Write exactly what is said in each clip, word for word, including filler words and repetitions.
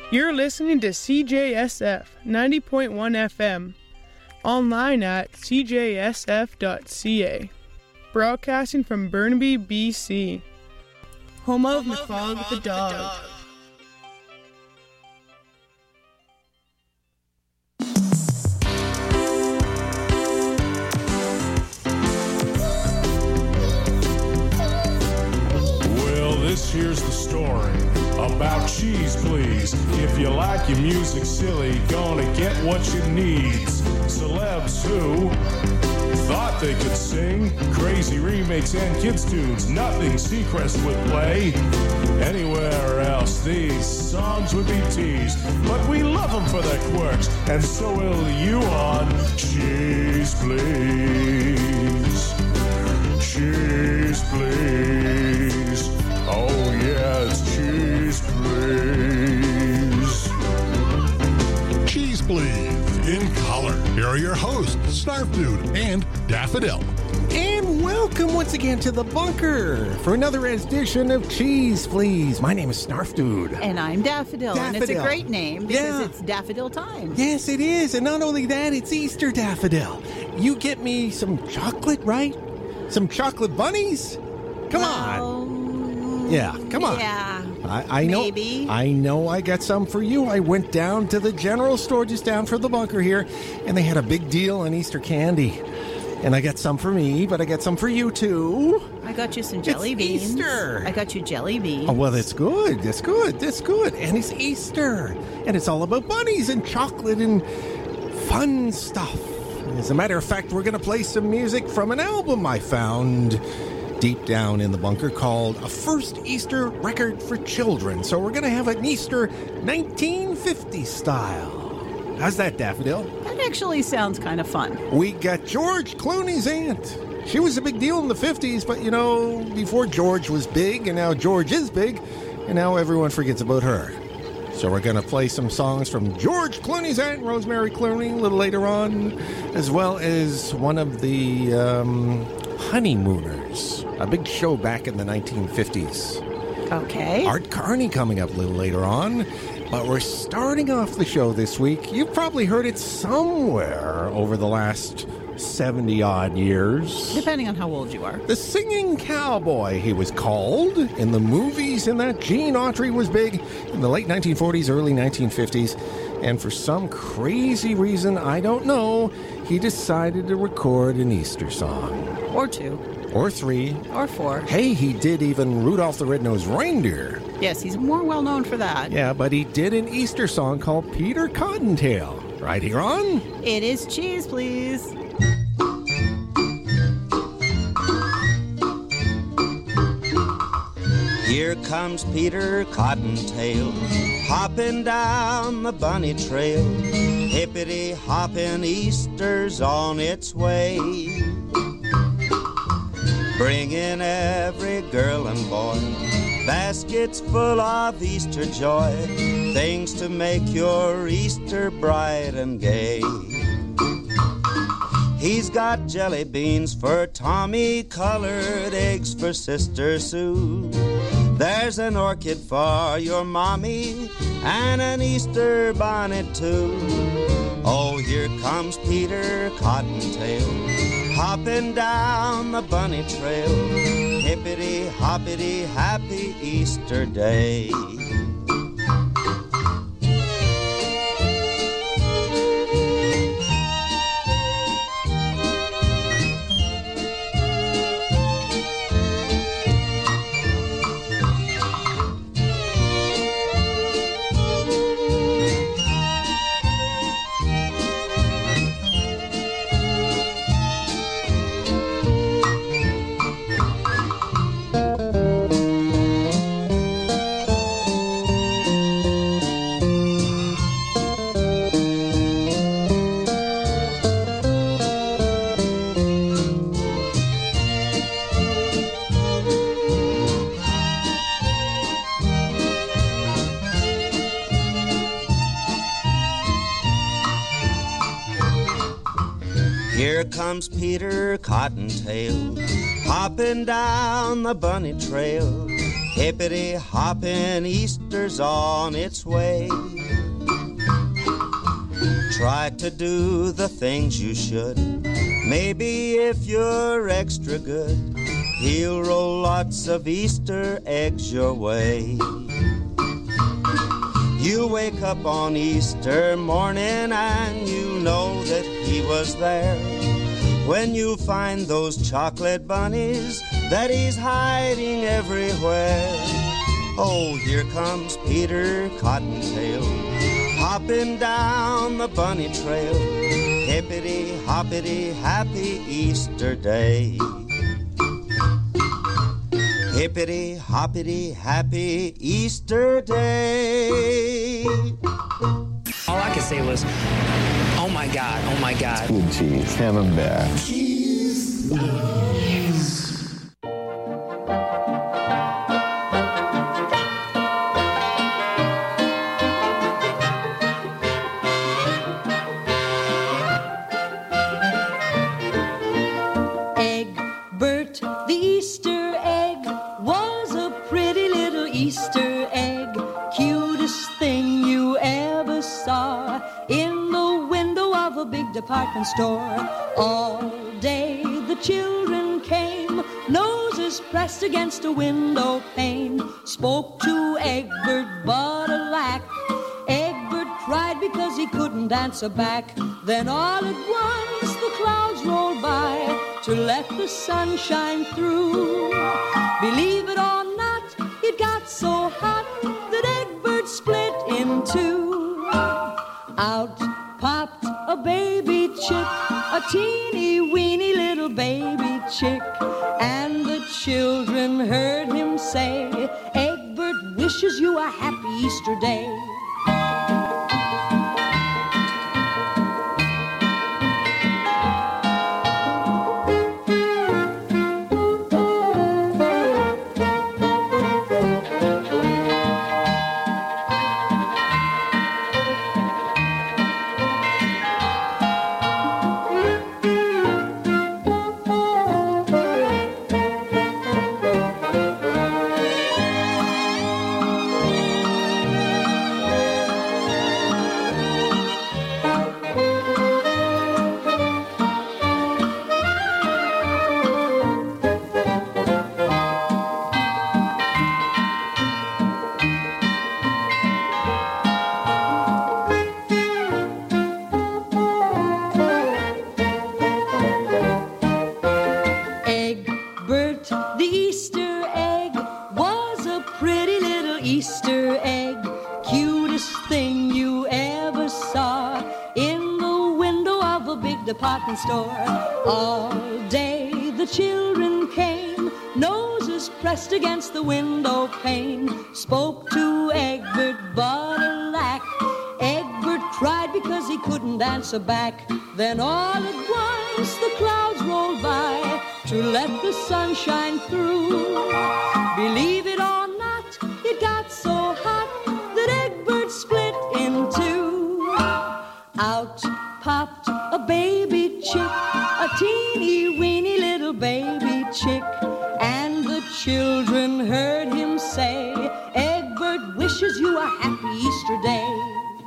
You're listening to C J S F ninety point one F M, online at c j s f dot c a, broadcasting from Burnaby, B C, home of McFog the dog. the dog. Well, this here's the story about Cheese Please. If you like your music silly, gonna get what you need. Celebs who thought they could sing crazy remakes and kids tunes, nothing Seacrest would play. Anywhere else these songs would be teased, but we love them for their quirks, and so will you on Cheese Please. Cheese Please. Oh yeah, it's Cheese Please. Cheese Please, in color. Here are your hosts, Snarf Dude and Daffodil. And welcome once again to the bunker for another edition of Cheese Please. My name is Snarf Dude. And I'm Daffodil, Daffodil. And it's a great name because Yeah. it's daffodil time. Yes, it is. And not only that, it's Easter Daffodil. You get me some chocolate, right? Some chocolate bunnies? Come on. Well, Yeah, come on. Yeah. I, I know. Maybe. I know I got some for you. I went down to the general store just down for the bunker here, and they had a big deal on Easter candy. And I got some for me, but I got some for you too. I got you some jelly It's beans. Easter. I got you jelly beans. Oh, well, that's good. That's good. That's good. And it's Easter. And it's all about bunnies and chocolate and fun stuff. As a matter of fact, we're going to play some music from an album I found deep down in the bunker called A First Easter Record for Children. So we're going to have an Easter nineteen fifty style. How's that, Daffodil? That actually sounds kind of fun. We got George Clooney's aunt. She was a big deal in the fifties, but, you know, before George was big, and now George is big, and now everyone forgets about her. So we're going to play some songs from George Clooney's aunt, Rosemary Clooney, a little later on, as well as one of the um, Honeymooners, a big show back in the nineteen fifties. Okay. Art Carney coming up a little later on. But we're starting off the show this week. You've probably heard it somewhere over the last seventy-odd years. Depending on how old you are. The Singing Cowboy, he was called in the movies, and that Gene Autry was big in the late nineteen forties, early nineteen fifties. And for some crazy reason, I don't know, he decided to record an Easter song. Or two. Or three. Or four. Hey, he did even Rudolph the Red-Nosed Reindeer. Yes, he's more well known for that. Yeah, but he did an Easter song called Peter Cottontail. Right here on It is Cheese Please. Here comes Peter Cottontail, hopping down the bunny trail. Hippity hopping, Easter's on its way, bringing every girl and boy baskets full of Easter joy, things to make your Easter bright and gay. He's got jelly beans for Tommy, colored eggs for Sister Sue. There's an orchid for your mommy and an Easter bonnet too. Oh, here comes Peter Cottontail, hopping down the bunny trail. Hippity hoppity, happy Easter day. Here comes Peter Cottontail, hopping down the bunny trail. Hippity-hoppin', Easter's on its way. Try to do the things you should. Maybe if you're extra good, he'll roll lots of Easter eggs your way. You wake up on Easter morning and you know that he was there. When you find those chocolate bunnies that he's hiding everywhere. Oh, here comes Peter Cottontail, hopping down the bunny trail. Hippity, hoppity, happy Easter day. Hippity, hoppity, happy Easter day. All I could say was, oh my God, oh my God. Good cheese, camembert. Cheese. Egbert, the Easter egg, was a pretty little Easter egg. Cutest thing you ever saw in the window of a big department store. All day the children came, noses pressed against a window pane. Spoke to Egbert, but alack, Egbert cried because he couldn't answer back. Then all at once the clouds rolled by to let the sun shine through. Believe it or not, it got so hot that Egbert split in two. Out popped a baby chick, a teeny weeny little baby chick, and the children heard him say, Egbert wishes you a happy Easter day. Department store. All day the children came, noses pressed against the window pane. Spoke to Egbert, but alack, Egbert cried because he couldn't answer back. Then all at once the clouds rolled by to let the sun shine through. Believe it or not, it got so hot that Egbert split in two. Out popped a baby chick, a teeny weeny little baby chick, and the children heard him say, Egbert wishes you a happy Easter day.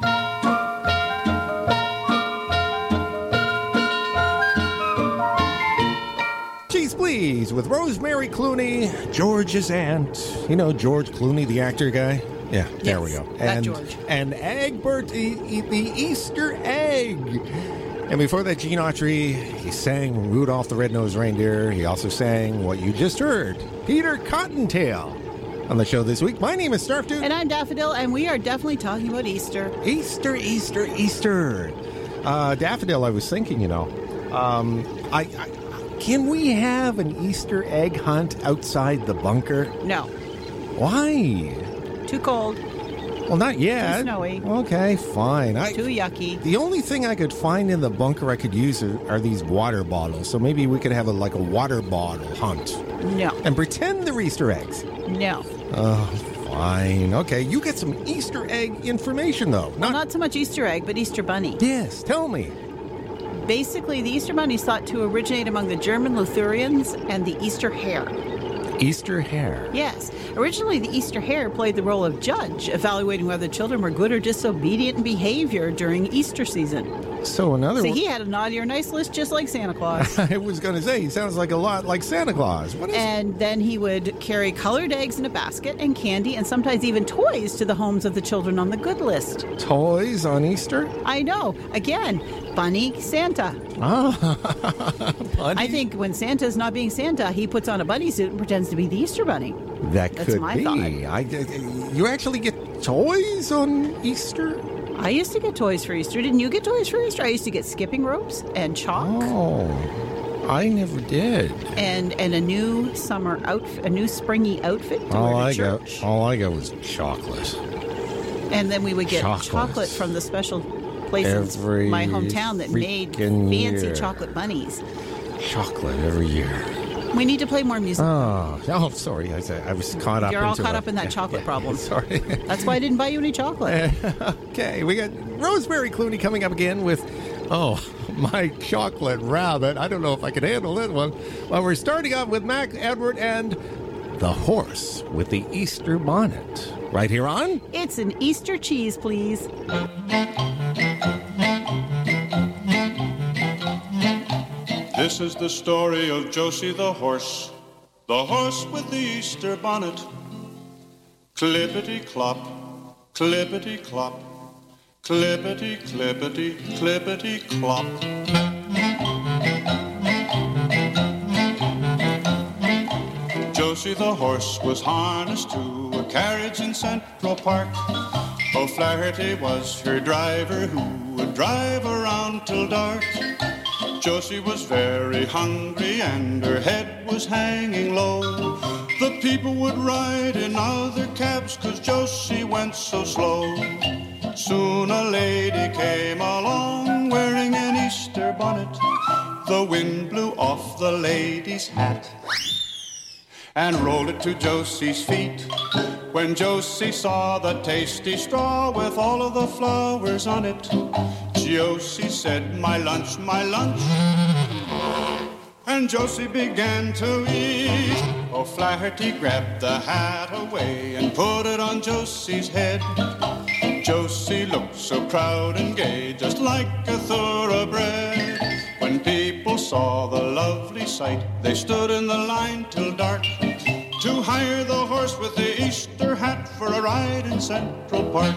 Cheese Please with Rosemary Clooney, George's aunt. You know George Clooney, the actor guy? Yeah, there yes, we go. That And George. and Egbert, e- e- the Easter egg. And before that, Gene Autry, he sang Rudolph the Red-Nosed Reindeer. He also sang what you just heard, Peter Cottontail. On the show this week, my name is Snarf Dude. And I'm Daffodil, and we are definitely talking about Easter. Easter, Easter, Easter. Uh, Daffodil, I was thinking, you know, um, I, I can we have an Easter egg hunt outside the bunker? No. Why? Too cold. Well, not yet. Too snowy. Okay, fine. I, Too yucky. The only thing I could find in the bunker I could use are, are these water bottles. So maybe we could have a, like a water bottle hunt. No. And pretend they're Easter eggs. No. Oh, fine. Okay, you get some Easter egg information, though. Well, not so much Easter egg, but Easter bunny. Yes, tell me. Basically, the Easter bunny is thought to originate among the German Lutherans and the Easter hare. Easter hare. Yes. Originally, the Easter hare played the role of judge, evaluating whether children were good or disobedient in behavior during Easter season. So another So one. he had a naughty or nice list just like Santa Claus. I was going to say, he sounds like a lot like Santa Claus. What is And then he would carry colored eggs in a basket and candy and sometimes even toys to the homes of the children on the good list. toys on Easter? I know. Again, Bunny Santa. Ah, I think when Santa's not being Santa, he puts on a bunny suit and pretends to be the Easter Bunny. that That's could my be. thought. I, you actually get toys on Easter? I used to get toys for Easter. Didn't you get toys for Easter? I used to get skipping ropes and chalk. Oh, I never did. And and a new summer outfit, a new springy outfit to All wear to I church. got, all I got was chocolate. And then we would get Chocolates. chocolate from the special place Every in my hometown that made freaking fancy year. chocolate bunnies. Chocolate every year. We need to play more music. Oh, oh sorry. I, I was caught up. You're all into caught a- up in that chocolate problem. Sorry. That's why I didn't buy you any chocolate. Okay, we got Rosemary Clooney coming up again with, oh, my chocolate rabbit. I don't know if I can handle this one. Well, we're starting off with Mac Edward and the horse with the Easter bonnet. Right here on It's an Easter cheese, please. This is the story of Josie the horse, the horse with the Easter bonnet. Clippity-clop, clippity-clop, clippity, clippity, clippity-clop. Josie the horse was harnessed to a carriage in Central Park. O'Flaherty was her driver who would drive around till dark. Josie was very hungry and her head was hanging low. The people would ride in other cabs 'cause Josie went so slow. Soon a lady came along wearing an Easter bonnet. The wind blew off the lady's hat and rolled it to Josie's feet. When Josie saw the tasty straw with all of the flowers on it, Josie said, "My lunch, my lunch." And Josie began to eat. O'Flaherty grabbed the hat away and put it on Josie's head. Josie looked so proud and gay, just like a thoroughbred. When people saw the lovely sight, they stood in the line till dark to hire the horse with the Easter hat for a ride in Central Park.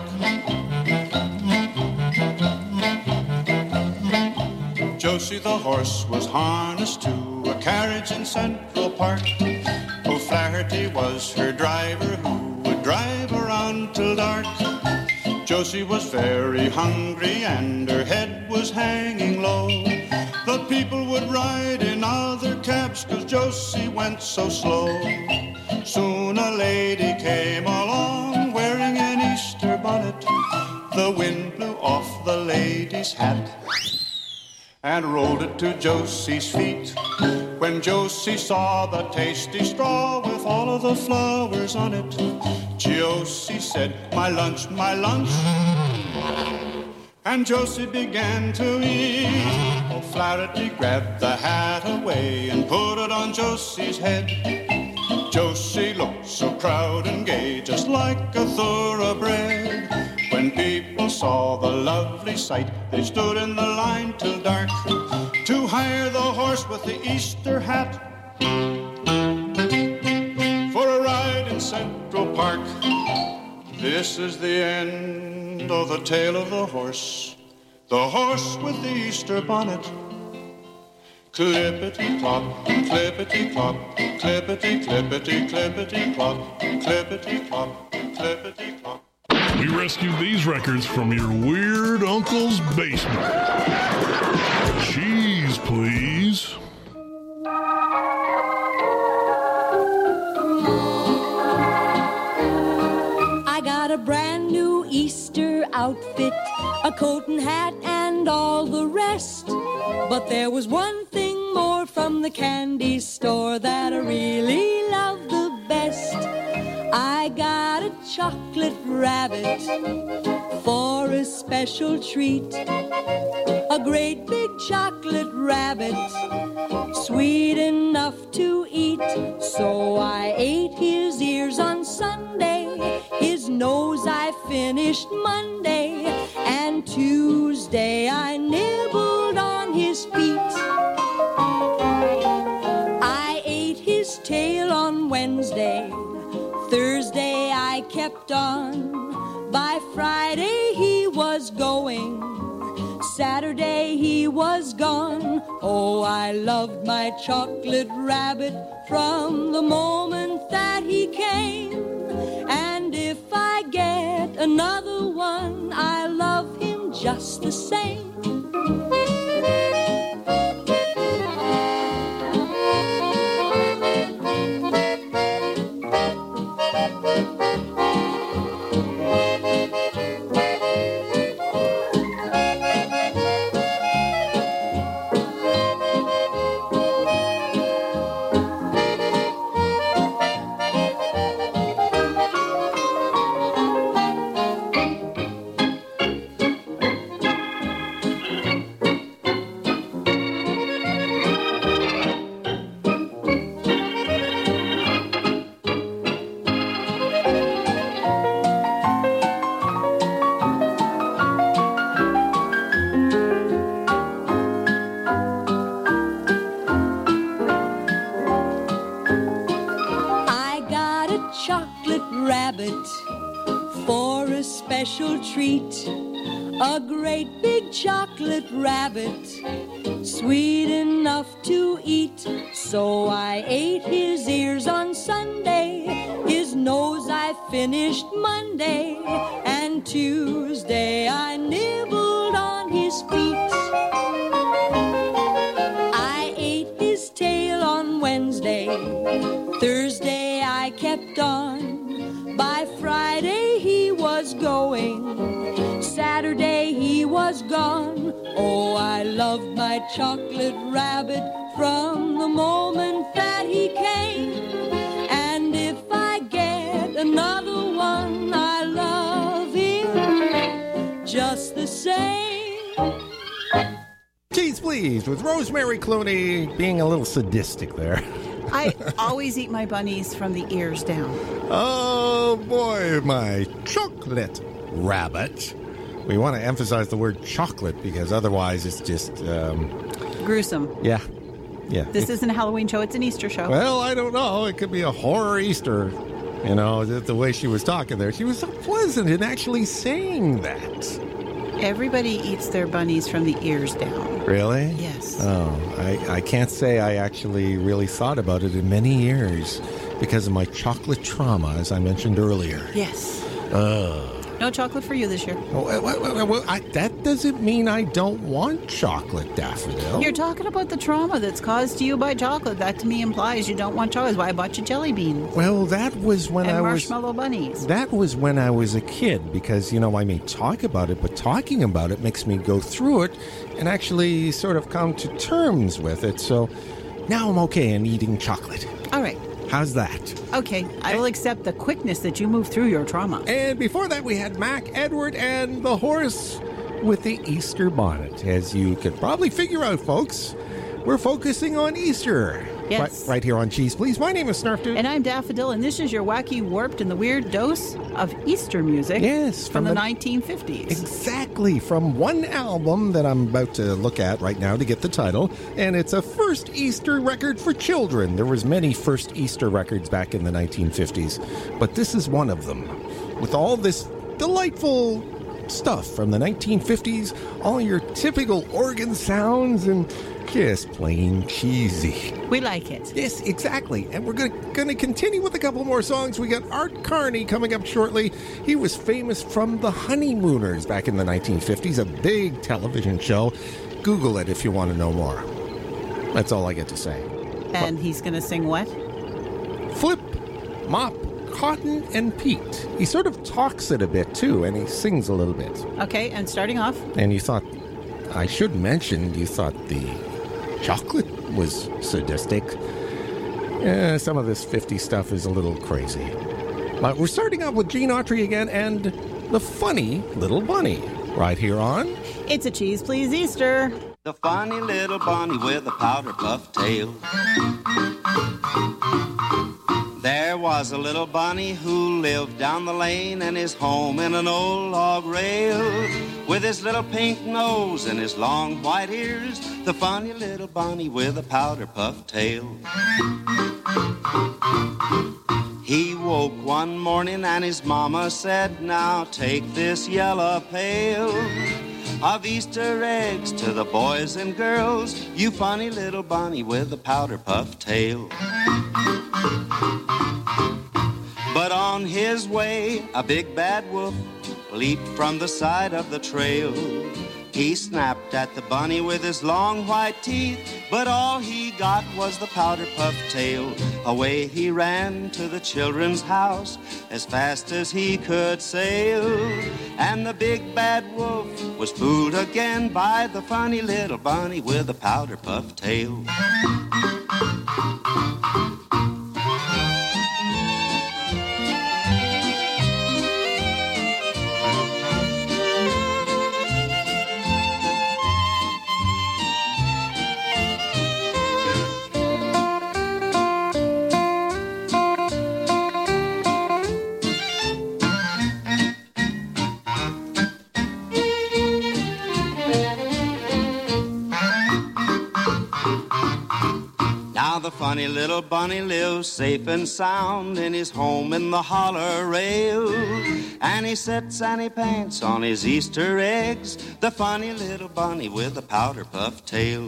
Josie the horse was harnessed to a carriage in Central Park. O'Flaherty was her driver who would drive around till dark. Josie was very hungry and her head was hanging low. The people would ride in other cabs 'cause Josie went so slow. Soon a lady came along wearing an Easter bonnet. The wind blew off the lady's hat and rolled it to Josie's feet. When Josie saw the tasty straw with all of the flowers on it, Josie said, "My lunch, my lunch." And Josie began to eat. O'Flaherty grabbed the hat away and put it on Josie's head. Josie looked so proud and gay, just like a thoroughbred. When people saw the lovely sight, they stood in the line till dark to hire the horse with the Easter hat for a ride in Central Park. This is the end of the tale of the horse, the horse with the Easter bonnet. Clippity-clop, clippity-clop, clippity-clippity, clippity-clop, clippity-clop, clippity-clop. We rescued these records from your weird uncle's basement. Cheese, please. I got a brand new Easter outfit, a coat and hat and all the rest. But there was one thing more from the candy store that I really love the best. I got a chocolate rabbit for a special treat. A great big chocolate rabbit, sweet enough to eat. So I ate his ears on Sunday, his nose I finished Monday, and Tuesday I nibbled on his feet. I ate his tail on Wednesday, Thursday I kept on. By Friday he was going, Saturday he was gone. Oh, I loved my chocolate rabbit from the moment that he came. And if I get another one, I love him just the same. Treat, a great big chocolate rabbit, sweet enough to eat. So I ate his ears on Sunday, his nose I finished Monday, and Tuesday I nibbled on his feet. I ate his tail on Wednesday, Thursday I kept on. By Friday he was going, Saturday he was gone. Oh, I loved my chocolate rabbit from the moment that he came. And if I get another one, I love him just the same. Cheese Please with Rosemary Clooney being a little sadistic there. I always eat my bunnies from the ears down. Oh, boy, my chocolate rabbit. We want to emphasize the word chocolate because otherwise it's just... Um, gruesome. Yeah. Yeah. This isn't a Halloween show. It's an Easter show. Well, I don't know. It could be a horror Easter. You know, the, the way she was talking there. She was so pleasant in actually saying that. Everybody eats their bunnies from the ears down. Really? Yes. Oh, I, I can't say I actually really thought about it in many years because of my chocolate trauma, as I mentioned earlier. Yes. Ugh. No chocolate for you this year. Oh, well, well, well, I, that doesn't mean I don't want chocolate, Daffodil. You're talking about the trauma that's caused to you by chocolate. That to me implies you don't want chocolate. That's why I bought you jelly beans. Well, that was when and I was... marshmallow bunnies. That was when I was a kid because, you know, I may talk about it, but talking about it makes me go through it and actually sort of come to terms with it. So now I'm okay in eating chocolate. All right. How's that? Okay, I will accept the quickness that you move through your trauma. And before that, we had Mac Edward and the horse with the Easter bonnet. As you could probably figure out, folks, we're focusing on Easter. Yes. Right, right here on Cheese Please. My name is Snarf Dude. And I'm Daffodil, and this is your wacky, warped, and the weird dose of Easter music. Yes. From, from the, the nineteen fifties. Exactly. From one album that I'm about to look at right now to get the title. And it's a first Easter record for children. There was many first Easter records back in the nineteen fifties. But this is one of them. With all this delightful stuff from the nineteen fifties, all your typical organ sounds and just plain cheesy. We like it. Yes, exactly. And we're going to continue with a couple more songs. We got Art Carney coming up shortly. He was famous from The Honeymooners back in the nineteen fifties, a big television show. Google it if you want to know more. That's all I get to say. And he's going to sing what? Flip, Mop, Cotton, and Pete. He sort of talks it a bit, too, and he sings a little bit. Okay, and starting off? And you thought, I should mention, you thought the chocolate was sadistic. Eh, some of this fifty stuff is a little crazy. But we're starting off with Gene Autry again and The Funny Little Bunny, right here on It's a Cheese Please Easter. The funny little bunny with a powder puff tail. There was a little bunny who lived down the lane, and his home in an old log rail. With his little pink nose and his long white ears, the funny little bunny with a powder puff tail. He woke one morning and his mama said, now take this yellow pail of Easter eggs to the boys and girls, you funny little bunny with a powder puff tail. But on his way, a big bad wolf leaped from the side of the trail. He snapped at the bunny with his long white teeth, but all he got was the powder puff tail. Away he ran to the children's house as fast as he could sail. And the big bad wolf was fooled again by the funny little bunny with a powder puff tail. The funny little bunny lives safe and sound in his home in the holler rail. And he sits and he paints on his Easter eggs, the funny little bunny with a powder puff tail.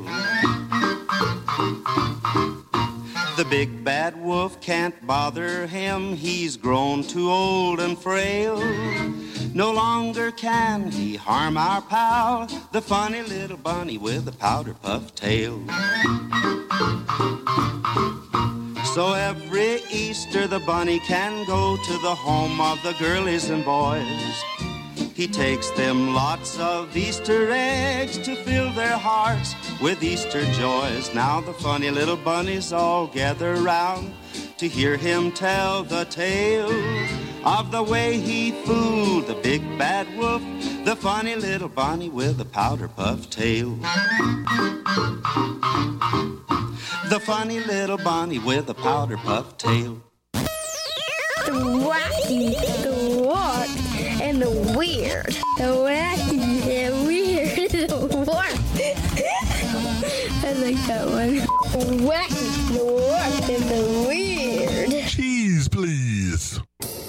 The big bad wolf can't bother him, he's grown too old and frail. No longer can he harm our pal, the funny little bunny with a powder puff tail. So every Easter the bunny can go to the home of the girlies and boys. He takes them lots of Easter eggs to fill their hearts with Easter joys. Now the funny little bunnies all gather round to hear him tell the tale of the way he fooled the big bad wolf, the funny little bunny with a powder puff tail. The funny little bunny with a powder puff tail. The wacky, the what, and the weird. The wacky, the weird, the what. I like that one. The wacky, the what, and the weird. Cheese, please.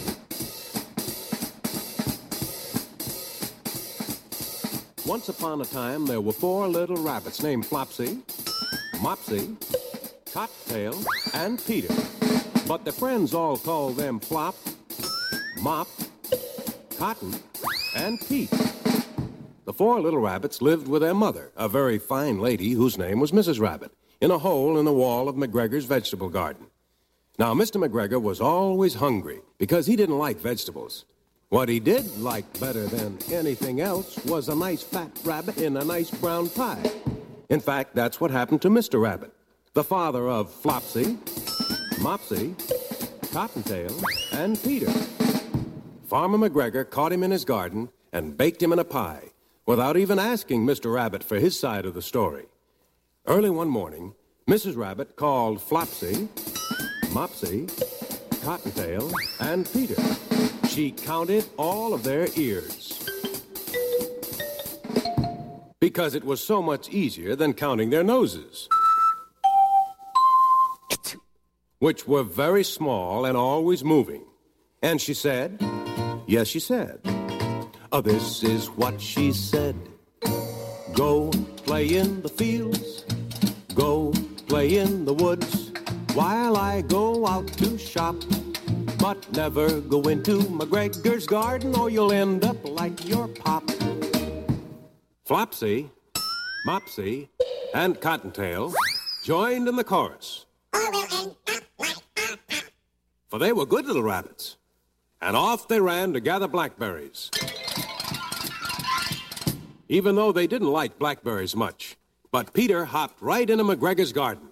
Once upon a time, there were four little rabbits named Flopsy, Mopsy, Cottontail, and Peter. But their friends all called them Flop, Mop, Cotton, and Pete. The four little rabbits lived with their mother, a very fine lady whose name was Missus Rabbit, in a hole in the wall of McGregor's vegetable garden. Now, Mister McGregor was always hungry because he didn't like vegetables. What he did like better than anything else was a nice fat rabbit in a nice brown pie. In fact, that's what happened to Mister Rabbit, the father of Flopsy, Mopsy, Cottontail, and Peter. Farmer McGregor caught him in his garden and baked him in a pie without even asking Mister Rabbit for his side of the story. Early one morning, Missus Rabbit called Flopsy, Mopsy, Cottontail, and Peter. She counted all of their ears because it was so much easier than counting their noses, which were very small and always moving. And she said, yes, she said, oh, this is what she said. Go play in the fields, go play in the woods, while I go out to shop. But never go into McGregor's garden or you'll end up like your pop. Flopsy, Mopsy, and Cottontail joined in the chorus. For they were good little rabbits. And off they ran to gather blackberries. Even though they didn't like blackberries much. But Peter hopped right into McGregor's garden.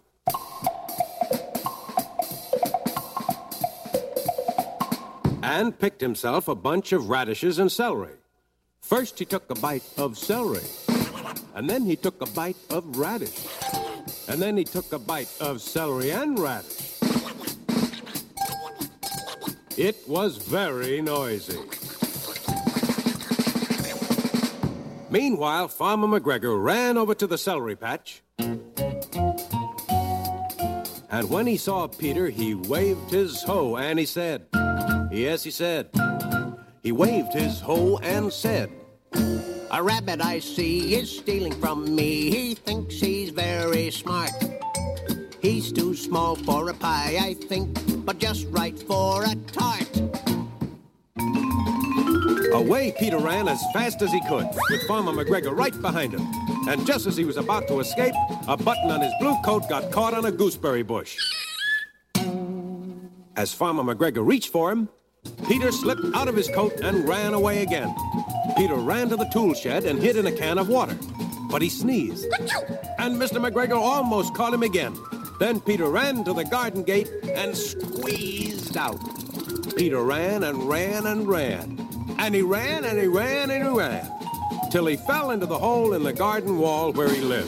and picked himself a bunch of radishes and celery. First he took a bite of celery, and then he took a bite of radish, and then he took a bite of celery and radish. It was very noisy. Meanwhile, Farmer McGregor ran over to the celery patch, and when he saw Peter, he waved his hoe and he said, yes, he said, he waved his hoe and said, a rabbit I see is stealing from me. He thinks he's very smart. He's too small for a pie, I think, but just right for a tart. Away Peter ran as fast as he could, with Farmer McGregor right behind him. And just as he was about to escape, a button on his blue coat got caught on a gooseberry bush. As Farmer McGregor reached for him, Peter slipped out of his coat and ran away again. Peter ran to the tool shed and hid in a can of water. But he sneezed, and Mister McGregor almost caught him again. Then Peter ran to the garden gate and squeezed out. Peter ran and ran and ran. And he ran and he ran and he ran, till he fell into the hole in the garden wall where he lived.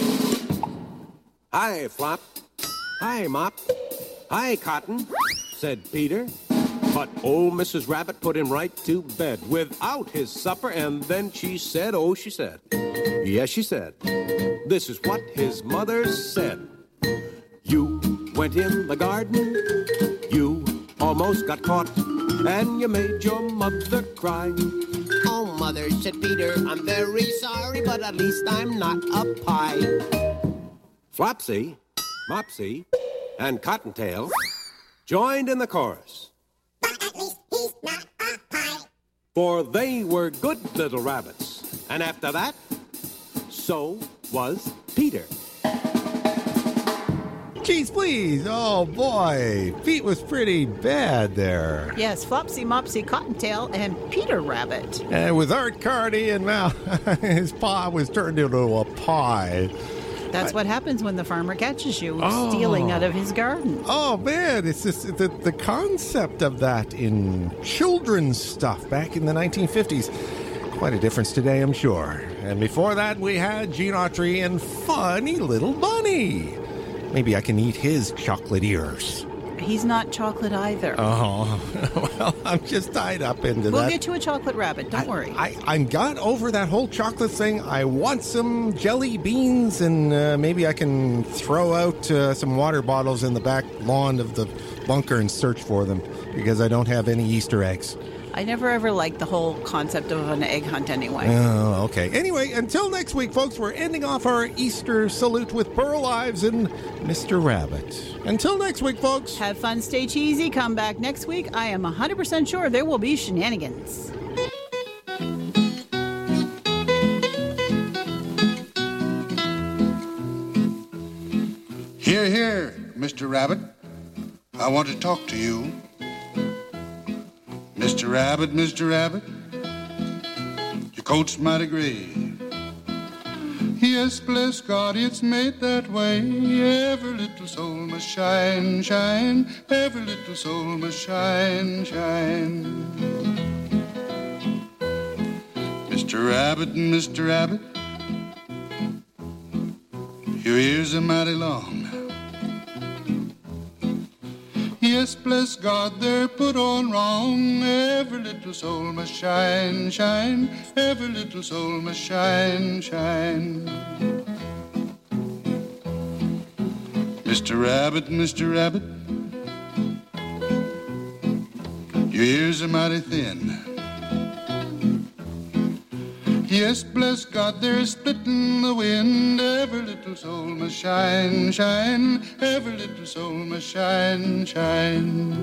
Hi, Flop. Hi, Mop. Hi, Cotton, said Peter. But old Missus Rabbit put him right to bed without his supper, and then she said, oh, she said, yes, she said, this is what his mother said. You went in the garden, you almost got caught, and you made your mother cry. Oh, Mother, said Peter, I'm very sorry, but at least I'm not a pie. Flopsy, Mopsy, and Cottontail joined in the chorus. But at least he's not a pie. For they were good little rabbits. And after that, so was Peter. Cheese, please. Oh, boy. Pete was pretty bad there. Yes, Flopsy, Mopsy, Cottontail, and Peter Rabbit. And with Art Carney and Mal, his paw was turned into a pie. That's what happens when the farmer catches you Oh. stealing out of his garden. Oh, man. It's just the, the concept of that in children's stuff back in the nineteen fifties. Quite a difference today, I'm sure. And before that, we had Gene Autry and Funny Little Bunny. Maybe I can eat his chocolate ears. He's not chocolate either. Oh, well, I'm just tied up into We'll that. get you a chocolate rabbit, don't worry. I, I'm got over that whole chocolate thing. I want some jelly beans, and uh, maybe I can throw out uh, some water bottles in the back lawn of the bunker and search for them, because I don't have any Easter eggs. I never ever liked the whole concept of an egg hunt anyway. Oh, okay. Anyway, until next week, folks, we're ending off our Easter salute with Pearl Ives and Mister Rabbit. Until next week, folks. Have fun, stay cheesy. Come back next week. I am one hundred percent sure there will be shenanigans. Here, here, Mister Rabbit. I want to talk to you. Mister Rabbit, Mister Rabbit, your coat's mighty gray. Yes, bless God, it's made that way. Every little soul must shine, shine. Every little soul must shine, shine. Mister Rabbit and Mister Rabbit, your ears are mighty long. Yes, bless God, they're put on wrong. Every little soul must shine, shine. Every little soul must shine, shine. Mister Rabbit, Mister Rabbit, your ears are mighty thin. Yes, bless God, they're splitting the wind. Every little soul must shine, shine. Every little soul must shine, shine.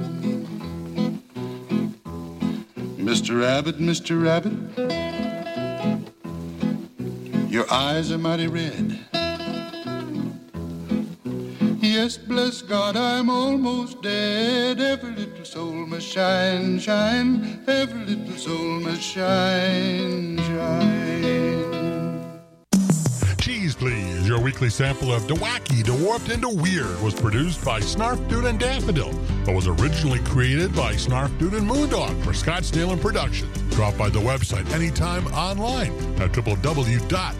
Mister Rabbit, Mister Rabbit, your eyes are mighty red. Yes, bless God, I'm almost dead. Every little soul must shine, shine. Every little soul must shine, shine. Cheese Please, your week weekly sample of DeWacky, DeWarped, and DeWeird was produced by Snarf Dude and Daffodil, but was originally created by Snarf Dude and Moondog for Scottsdale and Production. Drop by the website anytime online at w w w dot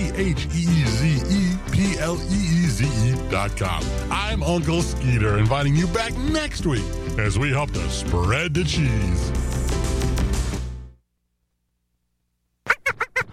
cheezepleeze dot com. I'm Uncle Skeeter, inviting you back next week as we help to spread the cheese.